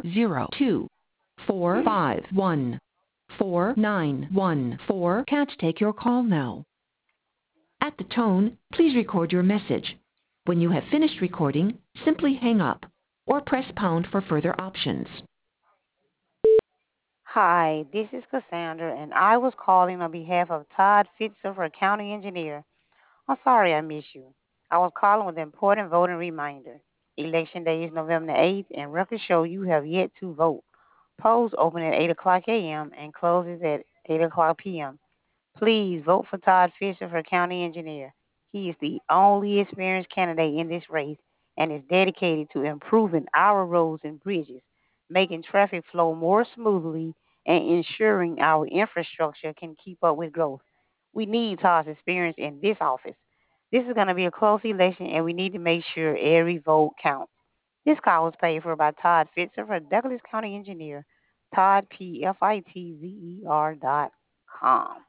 402-451-4914 can't take your call now. At the tone, please record your message. When you have finished recording, simply hang up or press pound for further options. Hi, this is Cassandra, and I was calling on behalf of Todd Fitzer, County Engineer. I'm sorry I missed you. I was calling with an important voting reminder. Election day is November the 8th, and records show you have yet to vote. Polls open at 8 o'clock a.m. and closes at 8 o'clock p.m. Please vote for Todd Fisher for County Engineer. He is the only experienced candidate in this race and is dedicated to improving our roads and bridges, making traffic flow more smoothly, and ensuring our infrastructure can keep up with growth. We need Todd's experience in this office. This is going to be a close election, and we need to make sure every vote counts. This call was paid for by Todd Fitzer for Douglas County Engineer, Todd, PFITZER.com.